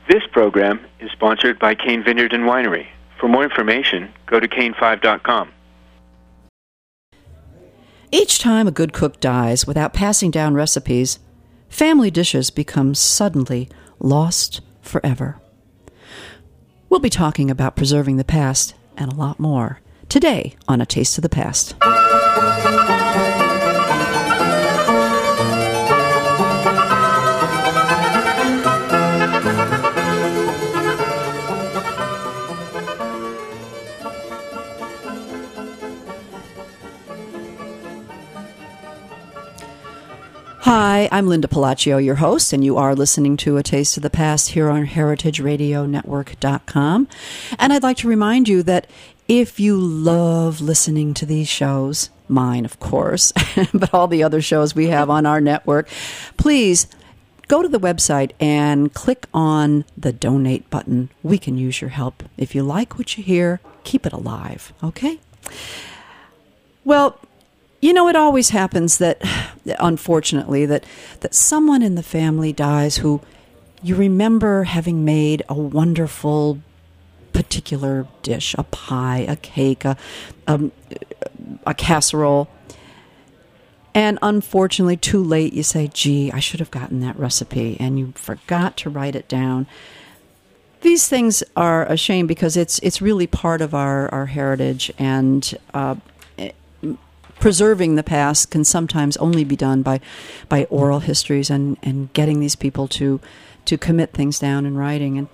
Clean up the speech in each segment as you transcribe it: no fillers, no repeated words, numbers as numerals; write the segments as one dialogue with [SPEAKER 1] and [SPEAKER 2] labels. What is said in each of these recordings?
[SPEAKER 1] This program is sponsored by Cane Vineyard and Winery. For more information, go to cane5.com.
[SPEAKER 2] Each time a good cook dies without passing down recipes, family dishes become suddenly lost forever. We'll be talking about preserving the past and a lot more today on A Taste of the Past. Hi, I'm Linda Palacio, your host, and you are listening to A Taste of the Past here on heritageradionetwork.com. And I'd like to remind you that if you love listening to these shows, mine, of course, but all the other shows we have on our network, please go to the website and click on the donate button. We can use your help. If you like what you hear, keep it alive, okay? Well, you know, it always happens that, unfortunately, that someone in the family dies who you remember having made a wonderful particular dish, a pie, a cake, a casserole. And unfortunately, too late, you say, gee, I should have gotten that recipe, and you forgot to write it down. These things are a shame because it's really part of our heritage, and preserving the past can sometimes only be done by oral histories and getting these people to commit things down in writing.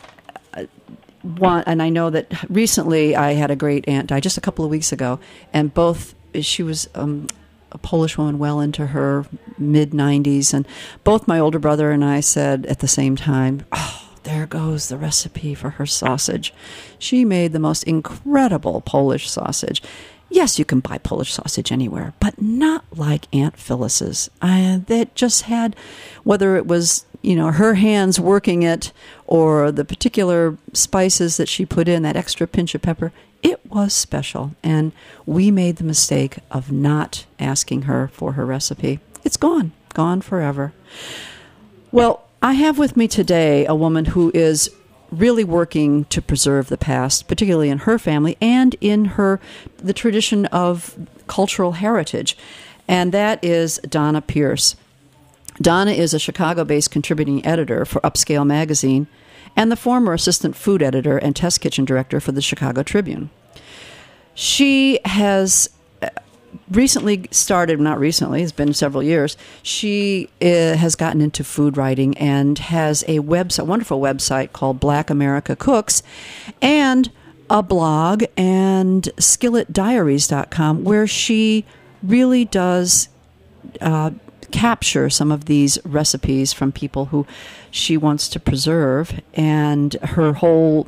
[SPEAKER 2] And I know that recently I had a great aunt die just a couple of weeks ago, and she was a Polish woman well into her mid-90s, and both my older brother and I said at the same time, oh, there goes the recipe for her sausage. She made the most incredible Polish sausage. Yes, you can buy Polish sausage anywhere, but not like Aunt Phyllis's. That just had, whether it was, her hands working it or the particular spices that she put in, that extra pinch of pepper, it was special. And we made the mistake of not asking her for her recipe. It's gone forever. Well, I have with me today a woman who is really working to preserve the past, particularly in her family and in the tradition of cultural heritage, and that is Donna Pierce. Donna is a Chicago-based contributing editor for Upscale magazine and the former assistant food editor and test kitchen director for the Chicago Tribune. She has recently started, not recently, it's been several years, she has gotten into food writing and has a wonderful website called Black America Cooks and a blog and skilletdiaries.com where she really does capture some of these recipes from people who she wants to preserve, and her whole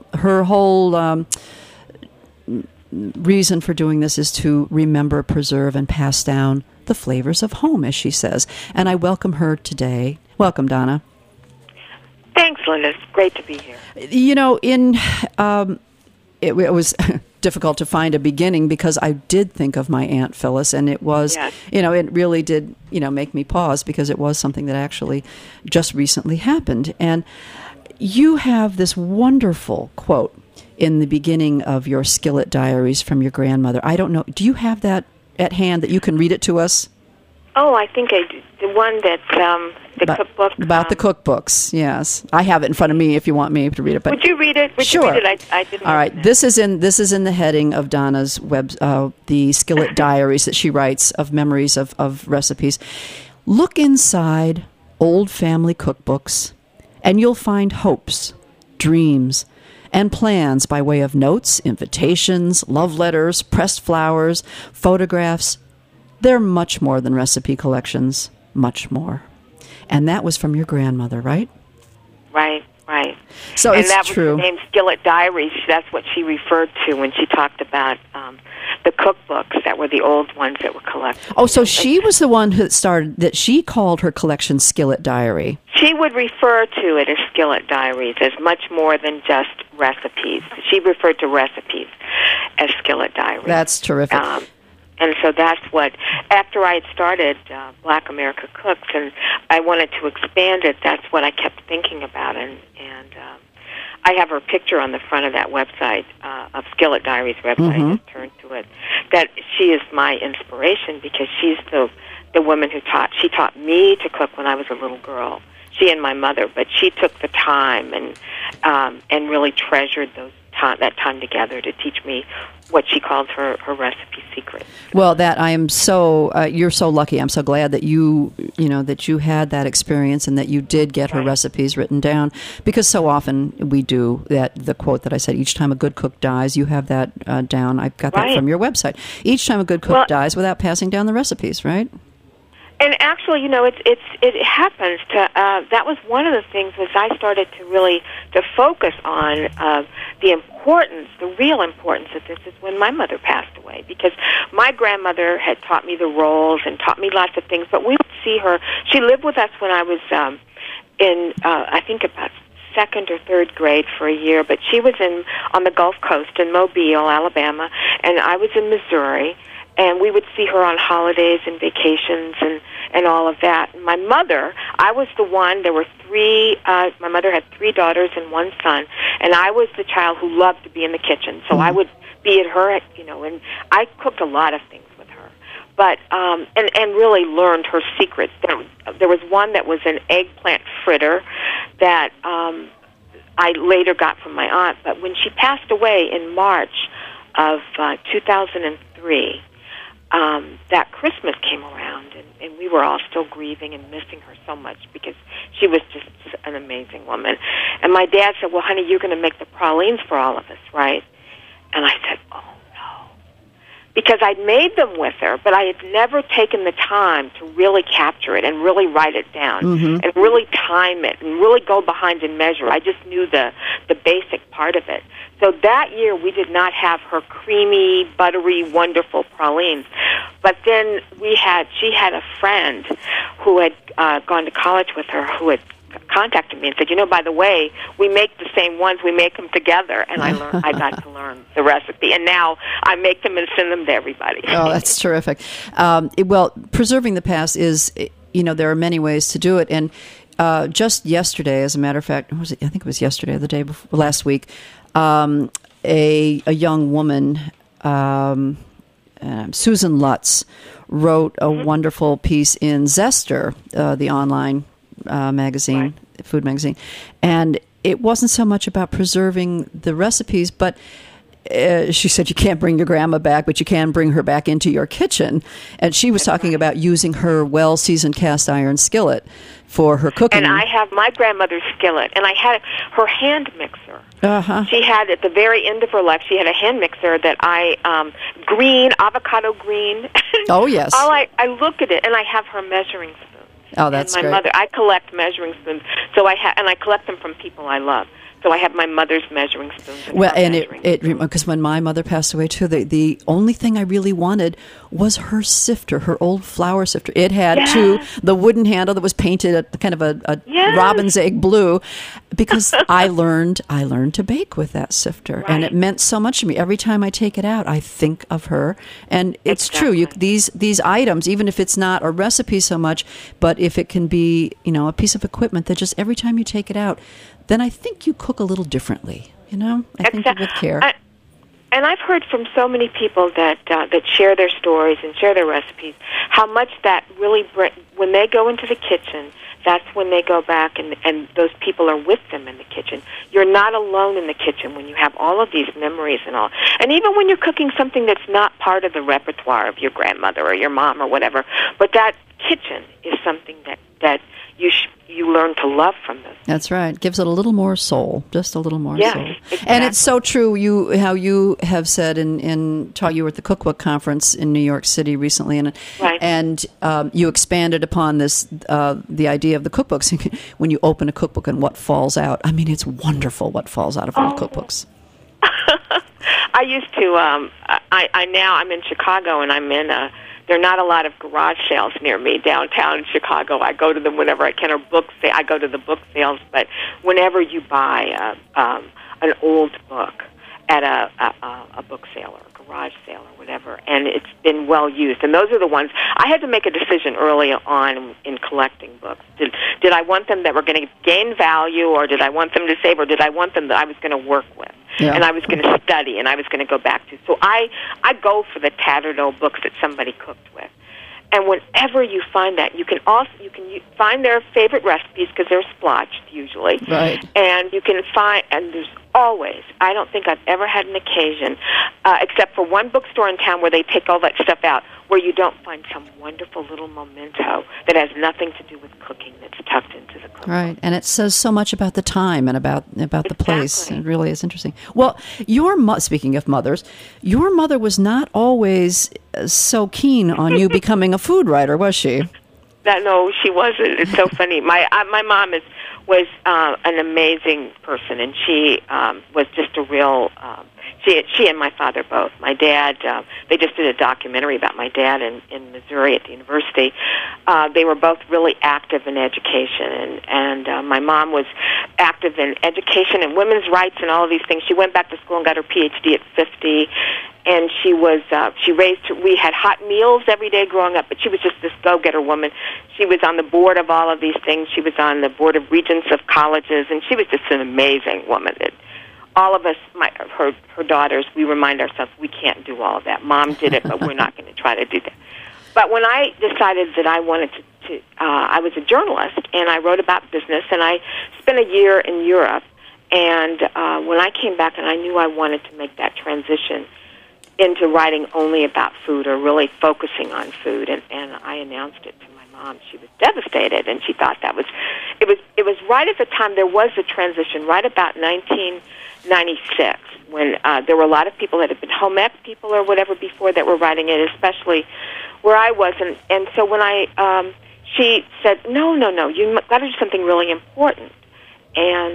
[SPEAKER 2] reason for doing this is to remember, preserve, and pass down the flavors of home, as she says. And I welcome her today. Welcome, Donna.
[SPEAKER 3] Thanks, Linda. It's great to be here.
[SPEAKER 2] It was difficult to find a beginning because I did think of my Aunt Phyllis, and it was,
[SPEAKER 3] yes.
[SPEAKER 2] It really did, make me pause because it was something that actually just recently happened. And you have this wonderful quote in the beginning of your Skillet Diaries from your grandmother. I don't know. Do you have that at hand that you can read it to us?
[SPEAKER 3] Oh, I think I do. The one that, cookbook.
[SPEAKER 2] About the cookbooks, yes. I have it in front of me if you want me to read it. But
[SPEAKER 3] would you read it?
[SPEAKER 2] Sure.
[SPEAKER 3] You read it? I didn't.
[SPEAKER 2] All right. This is in the heading of Donna's the Skillet Diaries that she writes of memories of recipes. Look inside old family cookbooks, and you'll find hopes, dreams, and plans by way of notes, invitations, love letters, pressed flowers, photographs. They're much more than recipe collections, much more. And that was from your grandmother, right?
[SPEAKER 3] Right.
[SPEAKER 2] So
[SPEAKER 3] and
[SPEAKER 2] it's
[SPEAKER 3] that
[SPEAKER 2] true.
[SPEAKER 3] was the name Skillet Diaries. That's what she referred to when she talked about the cookbooks that were the old ones that were collected.
[SPEAKER 2] Oh, so she was the one who started, that she called her collection Skillet Diary.
[SPEAKER 3] She would refer to it as Skillet Diaries, as much more than just recipes. She referred to recipes as Skillet Diaries.
[SPEAKER 2] That's terrific.
[SPEAKER 3] And so that's what, after I had started Black America Cooks and I wanted to expand it, that's what I kept thinking about. And I have her picture on the front of that website, of Skillet Diaries website. I just turned to it. That she is my inspiration because she's the woman who taught me to cook when I was a little girl. She and my mother, but she took the time and really treasured that time together to teach me what she called her recipe secret.
[SPEAKER 2] Well, that I am so you're so lucky. I'm so glad that you had that experience and that you did get her recipes written down, because so often we do that. The quote that I said, each time a good cook dies, you have that down. I've got that from your website. Each time a good cook dies, without passing down the recipes, right?
[SPEAKER 3] And actually, it happens to. That was one of the things was I started to really to focus on the real importance of this is when my mother passed away, because my grandmother had taught me the rolls and taught me lots of things. But we would see her. She lived with us when I was in I think about second or third grade for a year. But she was on the Gulf Coast in Mobile, Alabama, and I was in Missouri. And we would see her on holidays and vacations and all of that. My mother, I was the one, there were my mother had 3 daughters and 1 son, and I was the child who loved to be in the kitchen. So I would be at her, and I cooked a lot of things with her. But, and really learned her secrets. There was one that was an eggplant fritter that I later got from my aunt. But when she passed away in March of 2003, that Christmas came around, and we were all still grieving and missing her so much because she was just an amazing woman. And my dad said, well, honey, you're going to make the pralines for all of us, right? And I said, oh, no. Because I'd made them with her, but I had never taken the time to really capture it and really write it down and really time it and really go behind and measure. I just knew the basic part of it. So that year we did not have her creamy, buttery, wonderful pralines. But then she had a friend who had gone to college with her who had contacted me and said, by the way, we make the same ones, we make them together. And I got to learn the recipe. And now I make them and send them to everybody.
[SPEAKER 2] Oh, that's terrific. Well, preserving the past is, there are many ways to do it. And just yesterday, as a matter of fact, I think it was yesterday or the day before, last week, a young woman, Susan Lutz, wrote a wonderful piece in Zester, the online magazine, food magazine, and it wasn't so much about preserving the recipes, but she said you can't bring your grandma back, but you can bring her back into your kitchen. And she was talking about using her well-seasoned cast iron skillet for her cooking.
[SPEAKER 3] And I have my grandmother's skillet, and I had her hand mixer. She had, at the very end of her life, she had a hand mixer that avocado green.
[SPEAKER 2] Oh, yes.
[SPEAKER 3] I look at it, and I have her measuring spoon.
[SPEAKER 2] Oh, that's
[SPEAKER 3] great.
[SPEAKER 2] My
[SPEAKER 3] mother, I collect measuring spoons, so I collect them from people I love. So I have my mother's measuring spoons.
[SPEAKER 2] Because when my mother passed away too, the only thing I really wanted was her sifter, her old flour sifter. It had the wooden handle that was painted at kind of a robin's egg blue, because I learned to bake with that sifter, and it meant so much to me. Every time I take it out, I think of her, and it's true. These items, even if it's not a recipe so much, but if it can be a piece of equipment that just every time you take it out, then I think you cook a little differently. I think with care.
[SPEAKER 3] And I've heard from so many people that share their stories and share their recipes, how much that really when they go into the kitchen, that's when they go back and those people are with them in the kitchen. You're not alone in the kitchen when you have all of these memories and all. And even when you're cooking something that's not part of the repertoire of your grandmother or your mom or whatever, but that kitchen is something that you learn to love from this.
[SPEAKER 2] That's right. Gives it a little more soul, just a little more soul.
[SPEAKER 3] Exactly.
[SPEAKER 2] And it's so true. How you have said in taught you were at the Cookbook Conference in New York City recently, and you expanded upon this the idea of the cookbooks. When you open a cookbook and what falls out, I mean, it's wonderful what falls out of old cookbooks.
[SPEAKER 3] I used to. I'm in Chicago, and I'm in there are not a lot of garage sales near me downtown in Chicago. I go to them whenever I can, or I go to the book sales. But whenever you buy an old book, at a book sale or a garage sale or whatever, and it's been well used. And those are the ones I had to make a decision early on in collecting books. Did I want them that were going to gain value, or did I want them to save, or did I want them that I was going to work with, and I was going to study, and I was going to go back to? So I go for the tattered old books that somebody cooked with. And whenever you find that, you can find their favorite recipes because they're splotched usually,
[SPEAKER 2] right?
[SPEAKER 3] And you can find, and there's always, I don't think I've ever had an occasion, except for one bookstore in town where they take all that stuff out, where you don't find some wonderful little memento that has nothing to do with cooking that's tucked into the cookbook.
[SPEAKER 2] Right, and it says so much about the time and about the place. It really is interesting. Well, speaking of mothers, your mother was not always so keen on you becoming a food writer, was she?
[SPEAKER 3] No, she wasn't. It's so funny. My mom was an amazing person, and she was just a real. She and my father both. My dad, they just did a documentary about my dad in Missouri at the university. They were both really active in education, and my mom was active in education and women's rights and all of these things. She went back to school and got her PhD at 50. And we had hot meals every day growing up, but she was just this go-getter woman. She was on the board of all of these things. She was on the board of regents of colleges, and she was just an amazing woman. All of us, her daughters, we remind ourselves we can't do all of that. Mom did it, but we're not going to try to do that. But when I decided that I wanted to I was a journalist, and I wrote about business, and I spent a year in Europe. And when I came back, and I knew I wanted to make that transition into writing only about food or really focusing on food, and I announced it to my mom. She was devastated, and she thought it was right at the time there was a transition, right about 1996, when there were a lot of people that had been home ec people or whatever before that were writing it, especially where I was, and so when she said, no, you got to do something really important, and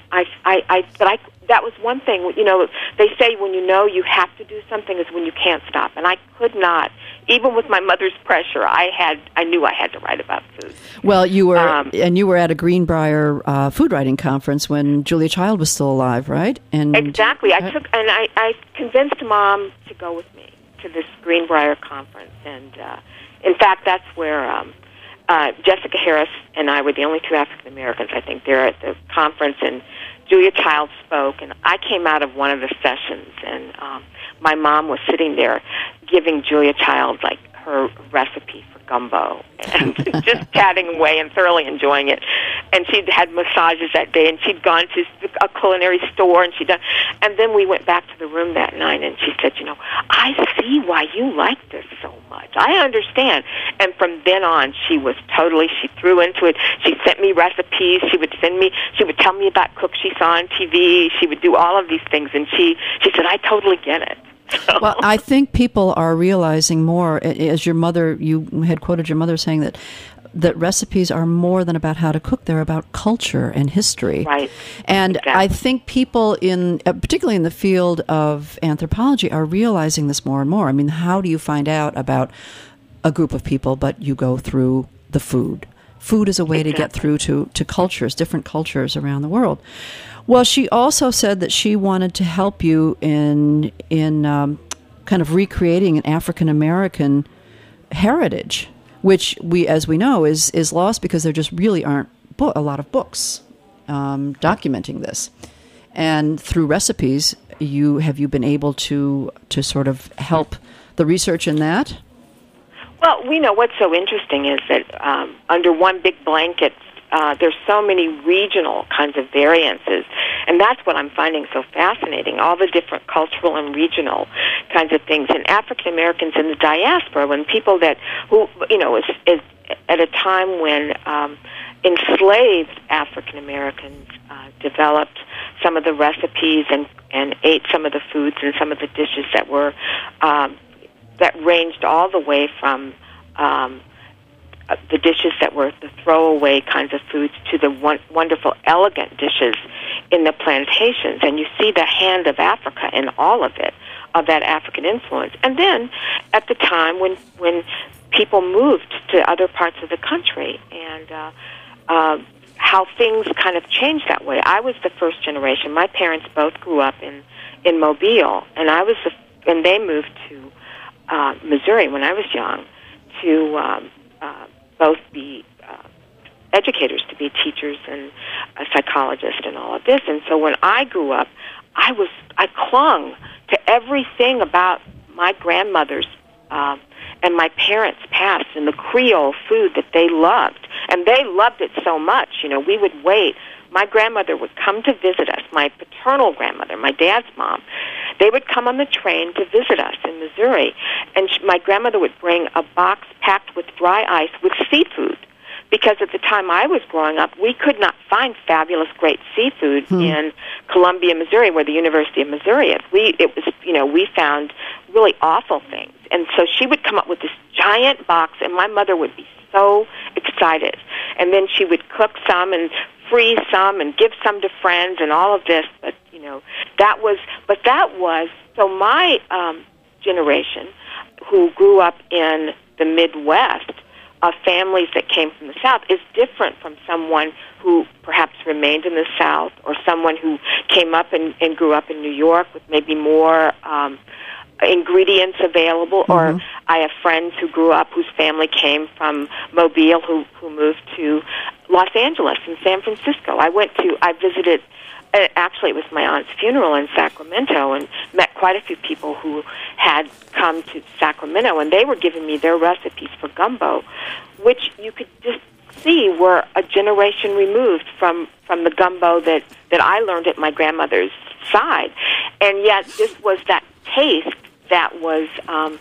[SPEAKER 3] that was one thing. They say when you have to do something is when you can't stop. And I could not, even with my mother's pressure. I knew I had to write about food.
[SPEAKER 2] Well, you were at a Greenbrier food writing conference when Julia Child was still alive, right? And
[SPEAKER 3] exactly. I convinced Mom to go with me to this Greenbrier conference, and in fact, that's where Jessica Harris and I were the only two African Americans, I think, there at the conference, and Julia Child spoke, and I came out of one of the sessions, and my mom was sitting there giving Julia Child, like, her recipe for gumbo, and just chatting away and thoroughly enjoying it. And she'd had massages that day, and she'd gone to a culinary store, and and then we went back to the room that night, and she said, I see why you like this so much. I understand. And from then on, she threw into it. She sent me recipes. She would tell me about cooks she saw on TV. She would do all of these things, and she said, I totally get it. So.
[SPEAKER 2] Well, I think people are realizing more, as you had quoted your mother saying that recipes are more than about how to cook. They're about culture and history.
[SPEAKER 3] Right.
[SPEAKER 2] And
[SPEAKER 3] exactly.
[SPEAKER 2] I think people particularly in the field of anthropology, are realizing this more and more. I mean, how do you find out about a group of people, but you go through the food? Food is a way to get through to cultures, different cultures around the world. Well, she also said that she wanted to help you in kind of recreating an African American heritage, which as we know is lost because there just really aren't a lot of books documenting this. And through recipes, have you been able to sort of help the research in that?
[SPEAKER 3] Well, we know what's so interesting is that under one big blanket, there's so many regional kinds of variances, and that's what I'm finding so fascinating, all the different cultural and regional kinds of things. And African Americans in the diaspora, when people is at a time when enslaved African Americans developed some of the recipes and ate some of the foods and some of the dishes that were that ranged all the way from the dishes that were the throwaway kinds of foods to the wonderful, elegant dishes in the plantations. And you see the hand of Africa in all of it, of that African influence. And then at the time when people moved to other parts of the country and how things kind of changed that way. I was the first generation. My parents both grew up in in Mobile, and and they moved to Missouri when I was young to both be educators, to be teachers and a psychologist and all of this. And so when I grew up, I clung to everything about my grandmother's and my parents' past and the Creole food that they loved. And they loved it so much. You know, we would wait. My grandmother would come to visit us, my paternal grandmother, my dad's mom. They would come on the train to visit us in Missouri, and my grandmother would bring a box packed with dry ice with seafood, because at the time I was growing up, we could not find fabulous, great seafood in Columbia, Missouri, where the University of Missouri is. We found really awful things. And so she would come up with this giant box, and my mother would be so excited. And then she would cook some and freeze some and give some to friends and all of this. But, that was, so my generation, who grew up in the Midwest, of families that came from the South, is different from someone who perhaps remained in the South, or someone who came up and grew up in New York with maybe more ingredients available. Or I have friends who grew up whose family came from Mobile who moved to Los Angeles and San Francisco. I visited, actually it was my aunt's funeral in Sacramento, and met quite a few people who had come to Sacramento, and they were giving me their recipes for gumbo, which you could just see were a generation removed from the gumbo that I learned at my grandmother's side. And yet this was that taste that was,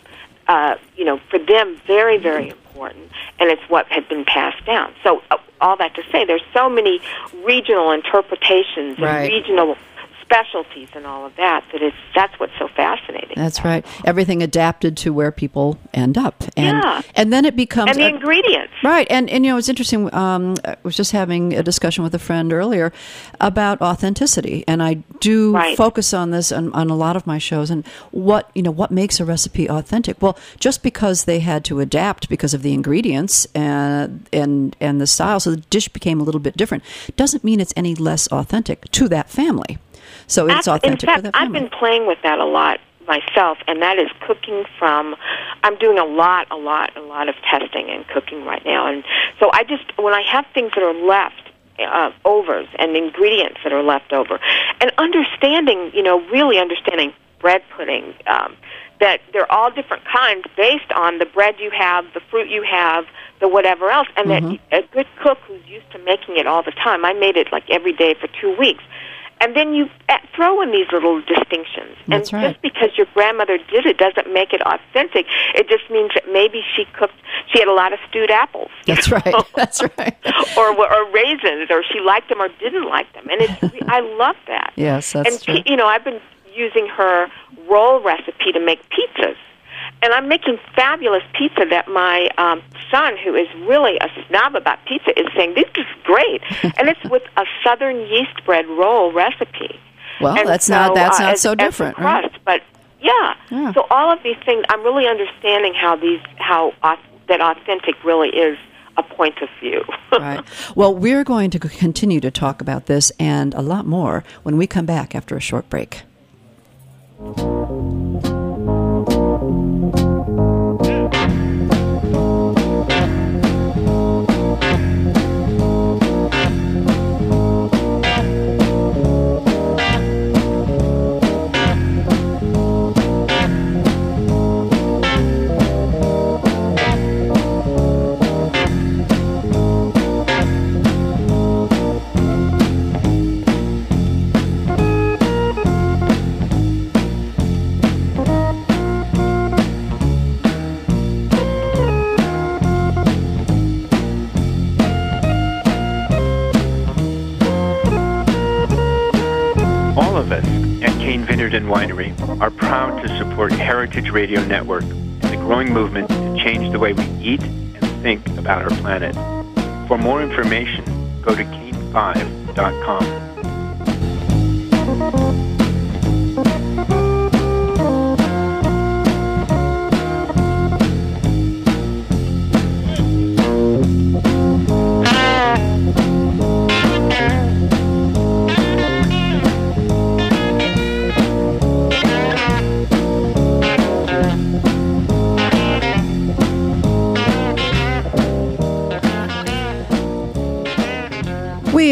[SPEAKER 3] for them very, very important, and it's what had been passed down. So all that to say, there's so many regional interpretations and regional specialties and all of that that's what's so fascinating.
[SPEAKER 2] That's right. Everything adapted to where people end up. And then it becomes...
[SPEAKER 3] And the ingredients.
[SPEAKER 2] Right. And it's interesting. I was just having a discussion with a friend earlier about authenticity. And I do focus on this on a lot of my shows. And what makes a recipe authentic? Well, just because they had to adapt because of the ingredients and the style, so the dish became a little bit different, doesn't mean it's any less authentic to that family. So it's authentic
[SPEAKER 3] in fact,
[SPEAKER 2] for that family.
[SPEAKER 3] I've been playing with that a lot myself, and that is cooking from... I'm doing a lot of testing and cooking right now. And so when I have things that are left, overs, and ingredients that are left over, and understanding, really understanding bread pudding, that they're all different kinds based on the bread you have, the fruit you have, the whatever else, and that a good cook who's used to making it all the time, I made it like every day for 2 weeks. And then you throw in these little distinctions.
[SPEAKER 2] That's right.
[SPEAKER 3] Just because your grandmother did it doesn't make it authentic. It just means that maybe she had a lot of stewed apples.
[SPEAKER 2] That's right. That's right.
[SPEAKER 3] or raisins, or she liked them or didn't like them. And I love that.
[SPEAKER 2] Yes, that's true.
[SPEAKER 3] I've been using her roll recipe to make pizzas. And I'm making fabulous pizza that my son, who is really a snob about pizza, is saying, this is great. And it's with a southern yeast bread roll recipe.
[SPEAKER 2] Well,
[SPEAKER 3] and
[SPEAKER 2] that's not so different,
[SPEAKER 3] crust,
[SPEAKER 2] right?
[SPEAKER 3] But yeah. So all of these things, I'm really understanding how that authentic really is a point of view.
[SPEAKER 2] Right. Well, we're going to continue to talk about this and a lot more when we come back after a short break.
[SPEAKER 1] Vineyard and Winery are proud to support Heritage Radio Network and the growing movement to change the way we eat and think about our planet. For more information, go to Kane5.com.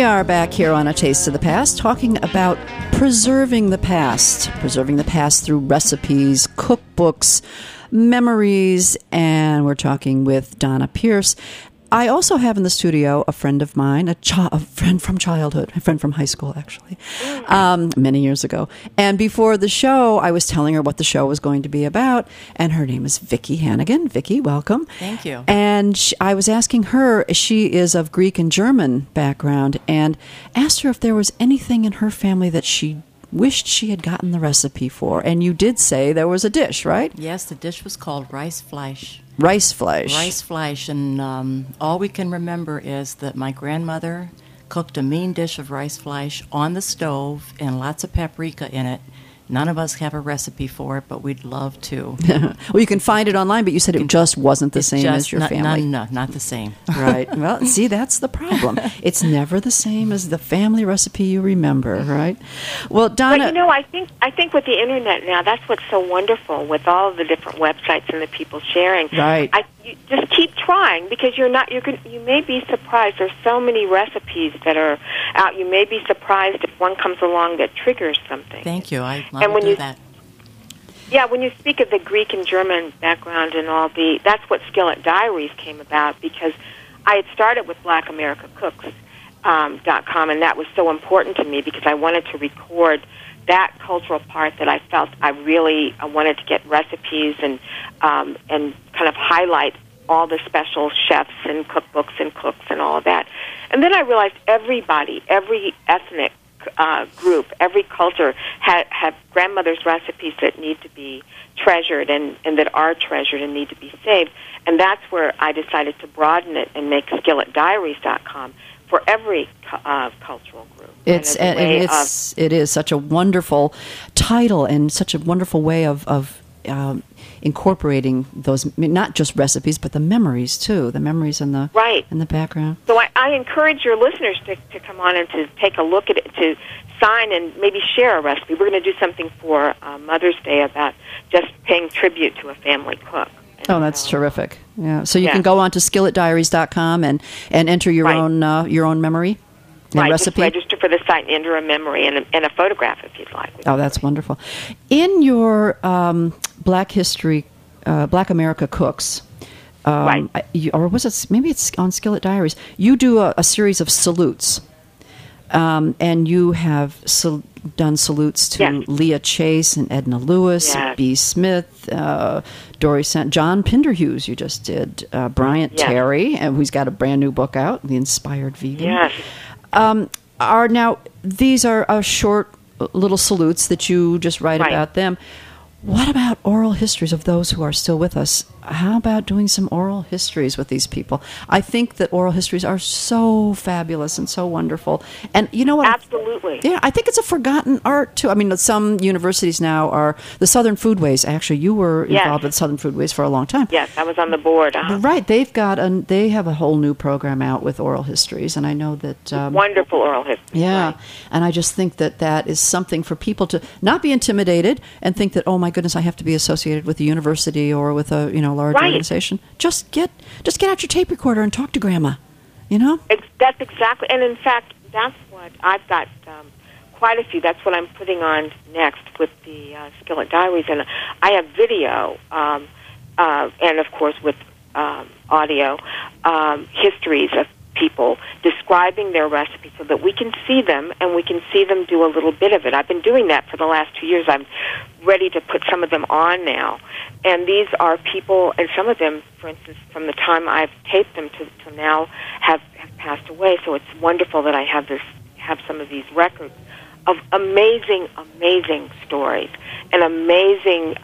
[SPEAKER 2] are back here on A Taste of the Past, talking about preserving the past through recipes, cookbooks, memories, and we're talking with Donna Pierce. I also have in the studio a friend of mine, a friend from childhood, a friend from high school, actually, many years ago. And before the show, I was telling her what the show was going to be about, and her name is Vicki Hannigan. Vicki, welcome.
[SPEAKER 4] Thank you.
[SPEAKER 2] And I was asking her, she is of Greek and German background, and asked her if there was anything in her family that she wished she had gotten the recipe for. And you did say there was a dish, right?
[SPEAKER 4] Yes, the dish was called rice fleisch.
[SPEAKER 2] Rice fleisch.
[SPEAKER 4] Rice fleisch, and all we can remember is that my grandmother cooked a mean dish of rice fleisch on the stove and lots of paprika in it. None of us have a recipe for it, but we'd love to.
[SPEAKER 2] Well, you can find it online, but you said it just wasn't the same as your family.
[SPEAKER 4] No, not the same.
[SPEAKER 2] Right. Well, see, that's the problem. It's never the same as the family recipe you remember, right? Well, Donna...
[SPEAKER 3] But, I think with the Internet now, that's what's so wonderful with all of the different websites and the people sharing.
[SPEAKER 2] Right.
[SPEAKER 3] You just keep trying, because you may be surprised. There's so many recipes that are out. You may be surprised if one comes along that triggers something.
[SPEAKER 4] Thank you. I love to do that.
[SPEAKER 3] Yeah, when you speak of the Greek and German background and all that's what Skillet Diaries came about, because I had started with BlackAmericaCooks.com, and that was so important to me because I wanted to record that cultural part that I felt I wanted to get recipes and kind of highlight all the special chefs and cookbooks and cooks and all of that. And then I realized everybody, every ethnic group, every culture have grandmother's recipes that need to be treasured and that are treasured and need to be saved. And that's where I decided to broaden it and make SkilletDiaries.com for every cultural group.
[SPEAKER 2] It is such a wonderful title and such a wonderful way of incorporating those, not just recipes, but the memories too. The memories in the background.
[SPEAKER 3] So I encourage your listeners to come on and to take a look at it, to sign and maybe share a recipe. We're going to do something for Mother's Day about just paying tribute to a family cook.
[SPEAKER 2] Oh, that's terrific. Yeah. So you can go on to skilletdiaries.com and enter your own memory and recipe.
[SPEAKER 3] Just register for the site and enter a memory and a photograph if you'd like.
[SPEAKER 2] Oh, that's wonderful. In your Black History, Black America Cooks, or was it? Maybe it's on Skillet Diaries. You do a series of salutes, and you have done salutes to Leah Chase and Edna Lewis, B. Smith, Dory John Pinderhughes. You just did Bryant Terry, and who's got a brand new book out, The Inspired Vegan.
[SPEAKER 3] Yes.
[SPEAKER 2] These are short little salutes that you just write about them. What about oral histories of those who are still with us? How about doing some oral histories with these people? I think that oral histories are so fabulous and so wonderful. And you know what?
[SPEAKER 3] Absolutely.
[SPEAKER 2] I think it's a forgotten art, too. I mean, some universities now are... The Southern Foodways, actually, you were involved with Southern Foodways for a long time.
[SPEAKER 3] Yes, I was on the board.
[SPEAKER 2] Right. They have a whole new program out with oral histories, and I know that...
[SPEAKER 3] wonderful oral histories.
[SPEAKER 2] Yeah.
[SPEAKER 3] Right.
[SPEAKER 2] And I just think that is something for people to not be intimidated and think that, oh, my goodness, I have to be associated with a university or with a large organization. Just get out your tape recorder and talk to Grandma.
[SPEAKER 3] That's exactly, and in fact, that's what I've got. Quite a few. That's what I'm putting on next with the Skillet Diaries, and I have video, and of course with audio histories of people describing their recipes so that we can see them and we can see them do a little bit of it. I've been doing that for the last 2 years. I'm ready to put some of them on now. And these are people, and some of them, for instance, from the time I've taped them to now have passed away. So it's wonderful that I have some of these records of amazing, amazing stories and amazing,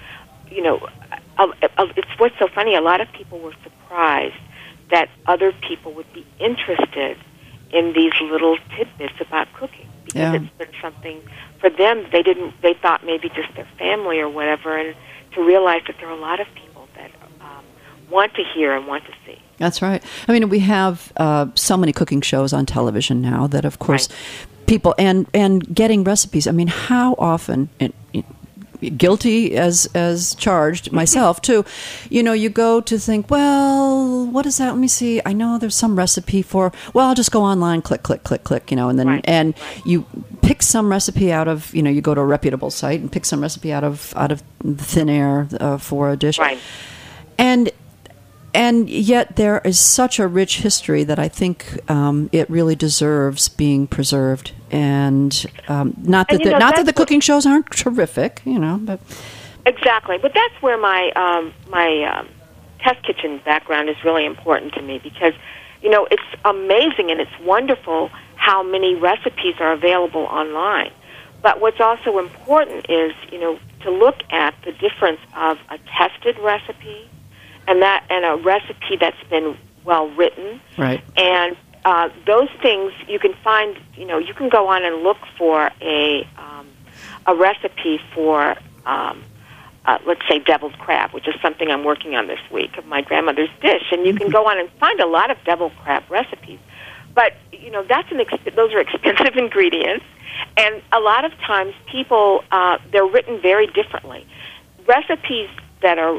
[SPEAKER 3] it's what's so funny. A lot of people were surprised that other people would be interested in these little tidbits about cooking because it's been something for them. They thought maybe just their family or whatever, and to realize that there are a lot of people that want to hear and want to see.
[SPEAKER 2] That's right. I mean, we have so many cooking shows on television now that, of course, people and getting recipes. I mean, how often guilty as charged myself too. You go to think, well, what is that? Let me see. I know there's some recipe for. Well, I'll just go online, click, and then
[SPEAKER 3] Right.
[SPEAKER 2] you pick some recipe out of. You go to a reputable site and pick some recipe out of thin air for a dish.
[SPEAKER 3] Right.
[SPEAKER 2] And yet there is such a rich history that I think it really deserves being preserved. And not that the cooking shows aren't terrific, but
[SPEAKER 3] Exactly, but that's where my test kitchen background is really important to me, because it's amazing and it's wonderful how many recipes are available online. But what's also important is to look at the difference of a tested recipe and a recipe that's been well written.
[SPEAKER 2] Right.
[SPEAKER 3] And those things you can find. You can go on and look for a recipe for let's say deviled crab, which is something I'm working on this week of my grandmother's dish, and you can go on and find a lot of deviled crab recipes. But those are expensive ingredients, and a lot of times people they're written very differently. Recipes that are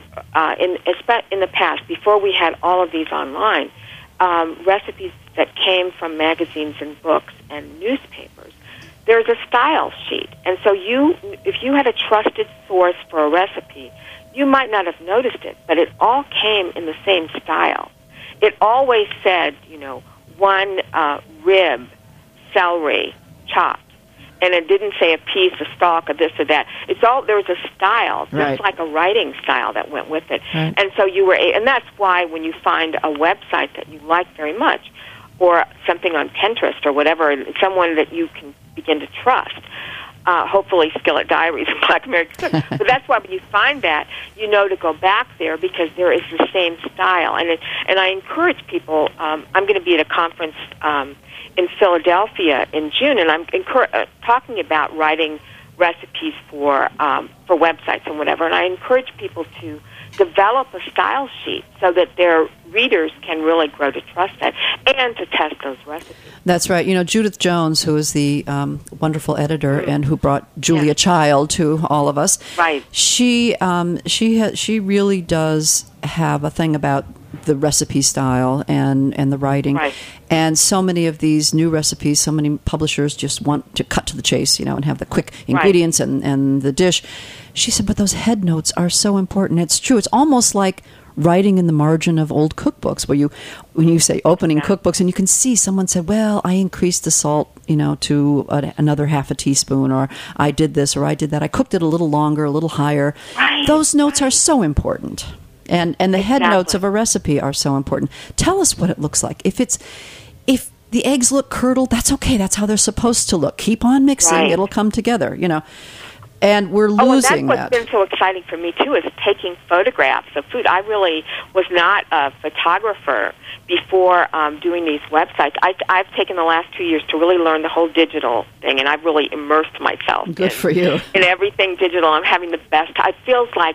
[SPEAKER 3] in the past, before we had all of these online, recipes that came from magazines and books and newspapers, there's a style sheet. And so if you had a trusted source for a recipe, you might not have noticed it, but it all came in the same style. It always said, 1 rib, celery, chopped. And it didn't say a piece, a stalk, or this or that. There was a style, just
[SPEAKER 2] right.
[SPEAKER 3] like a writing style that went with it.
[SPEAKER 2] Right.
[SPEAKER 3] And so and that's why when you find a website that you like very much, or something on Pinterest or whatever, someone that you can begin to trust, hopefully Skillet Diaries and Black American Cook. But that's why when you find that, to go back there, because there is the same style. And I encourage people. I'm going to be at a conference in Philadelphia in June, and I'm talking about writing recipes for websites and whatever. And I encourage people to develop a style sheet so that their readers can really grow to trust that and to test those recipes.
[SPEAKER 2] That's right. Judith Jones, who is the wonderful editor and who brought Julia Child to all of us.
[SPEAKER 3] Right.
[SPEAKER 2] She really does have a thing about the recipe style and the writing.
[SPEAKER 3] Right.
[SPEAKER 2] And so many of these new recipes, so many publishers just want to cut to the chase, and have the quick ingredients and the dish. She said, but those head notes are so important. It's true. It's almost like writing in the margin of old cookbooks, when you say opening cookbooks, and you can see someone said, well, I increased the salt, to another half a teaspoon, or I did this, or I did that. I cooked it a little longer, a little higher.
[SPEAKER 3] Right.
[SPEAKER 2] Those notes are so important. And the head notes of a recipe are so important. Tell us what it looks like. If the eggs look curdled, that's okay. That's how they're supposed to look. Keep on mixing.
[SPEAKER 3] Right.
[SPEAKER 2] It'll come together, And we're losing
[SPEAKER 3] that's what's been so exciting for me, too, is taking photographs of food. I really was not a photographer before doing these websites. I've taken the last 2 years to really learn the whole digital thing, and I've really immersed myself
[SPEAKER 2] for you.
[SPEAKER 3] in everything digital. I'm having the best. I feel like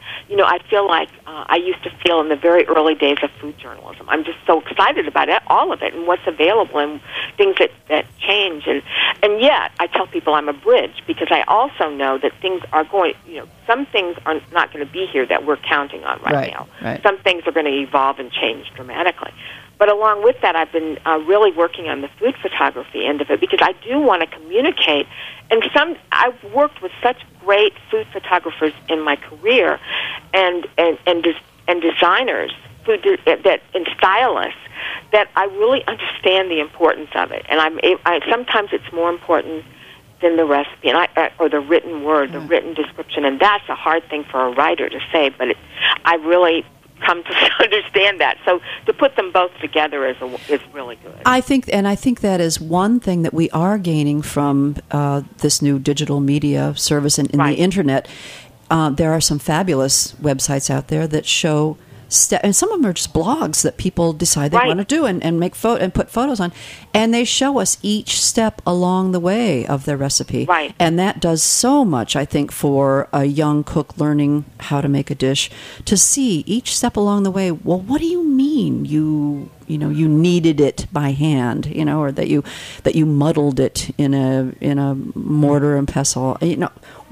[SPEAKER 3] I used to feel in the very early days of food journalism. I'm just so excited about all of it, and what's available, and things that change. And yet, I tell people I'm a bridge, because I also know that things are going, some things are not going to be here that we're counting on right now.
[SPEAKER 2] Right.
[SPEAKER 3] Some things are going to evolve and change dramatically. But along with that, I've been really working on the food photography end of it, because I do want to communicate. And I've worked with such great food photographers in my career, and designers, and stylists, that I really understand the importance of it. And sometimes it's more important than the recipe, or the written word, the written description, and that's a hard thing for a writer to say. But I really come to understand that. So to put them both together is really good.
[SPEAKER 2] I think that is one thing that we are gaining from this new digital media service and in the internet. There are some fabulous websites out there that show and some of them are just blogs that people decide they want to do and make and put photos on, and they show us each step along the way of their recipe.
[SPEAKER 3] Right.
[SPEAKER 2] And that does so much, I think, for a young cook learning how to make a dish, to see each step along the way. Well, what do you mean you kneaded it by hand, or that you muddled it in a mortar and pestle?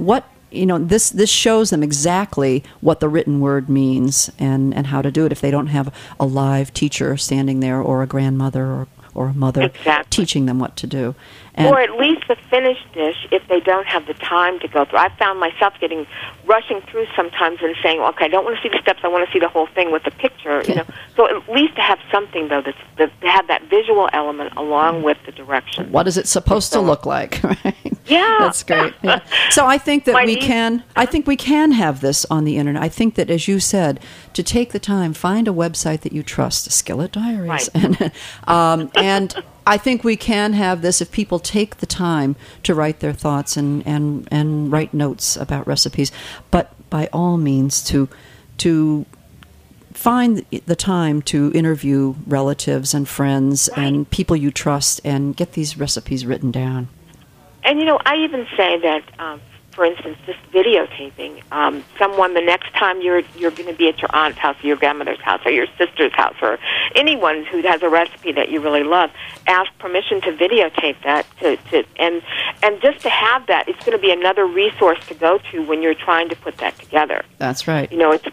[SPEAKER 2] this shows them exactly what the written word means and how to do it if they don't have a live teacher standing there or a grandmother or a mother teaching them what to do.
[SPEAKER 3] Or at least the finished dish if they don't have the time to go through. I found myself rushing through sometimes and saying, okay, I don't want to see the steps, I want to see the whole thing with the picture. So at least to have something, though, to have that visual element along with the direction.
[SPEAKER 2] What is it supposed to look like? Right?
[SPEAKER 3] Yeah.
[SPEAKER 2] That's great. Yeah. So I think that we can have this on the internet. I think that, as you said, to take the time, find a website that you trust, Skillet Diaries.
[SPEAKER 3] Right.
[SPEAKER 2] And I think we can have this if people take the time to write their thoughts and write notes about recipes. But by all means, to find the time to interview relatives and friends and people you trust and get these recipes written down.
[SPEAKER 3] And, I even say that, for instance, just videotaping someone the next time you're going to be at your aunt's house or your grandmother's house or your sister's house or anyone who has a recipe that you really love, ask permission to videotape that and just to have that, it's going to be another resource to go to when you're trying to put that together.
[SPEAKER 2] That's right.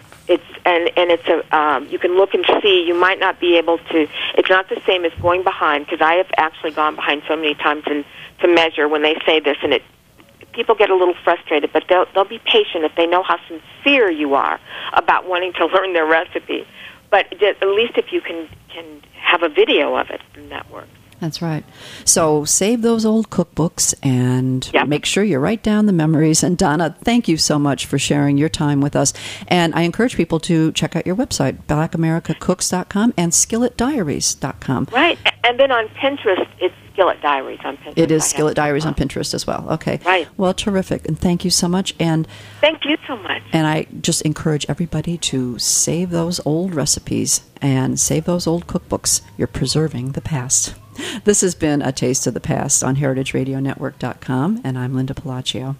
[SPEAKER 3] It's you can look and see. You might not be able to. It's not the same as going behind, because I have actually gone behind so many times to measure when they say this, and people get a little frustrated, but they'll be patient if they know how sincere you are about wanting to learn their recipe. But at least if you can have a video of it, then that works.
[SPEAKER 2] That's right. So save those old cookbooks and make sure you write down the memories. And Donna, thank you so much for sharing your time with us. And I encourage people to check out your website, blackamericacooks.com and skilletdiaries.com.
[SPEAKER 3] Right. And then on Pinterest, it's Skillet Diaries on Pinterest.
[SPEAKER 2] It is Skillet Diaries on Pinterest as well. Okay.
[SPEAKER 3] Right.
[SPEAKER 2] Well, terrific. And thank you so much. And
[SPEAKER 3] thank you so much.
[SPEAKER 2] And I just encourage everybody to save those old recipes and save those old cookbooks. You're preserving the past. This has been A Taste of the Past on HeritageRadioNetwork.com, and I'm Linda Palacio.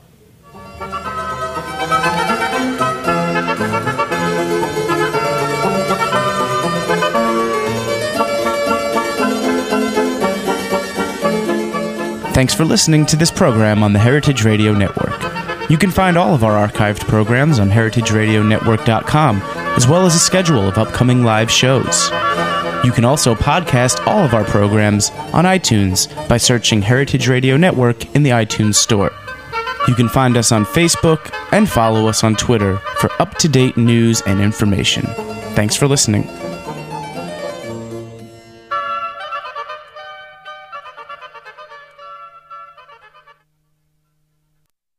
[SPEAKER 5] Thanks for listening to this program on the Heritage Radio Network. You can find all of our archived programs on HeritageRadioNetwork.com, as well as a schedule of upcoming live shows. You can also podcast all of our programs on iTunes by searching Heritage Radio Network in the iTunes Store. You can find us on Facebook and follow us on Twitter for up-to-date news and information. Thanks for listening.